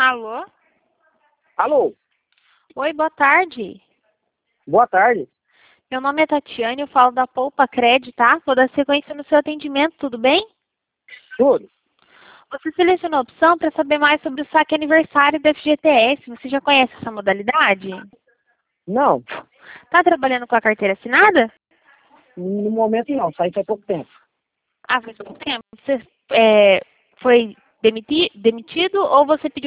Alô? Alô, Oi, boa tarde. boa tarde. Meu nome é Tatiane, eu falo da Poupa Cred, tá? Vou dar sequência no seu atendimento, tudo bem? Tudo? Você selecionou a opção para saber mais sobre o saque aniversário do FGTS. Você já conhece essa modalidade? Não, Tá trabalhando com a carteira assinada? no momento não, saí faz pouco tempo. Ah, faz pouco tempo. Você foi demitido ou você pediu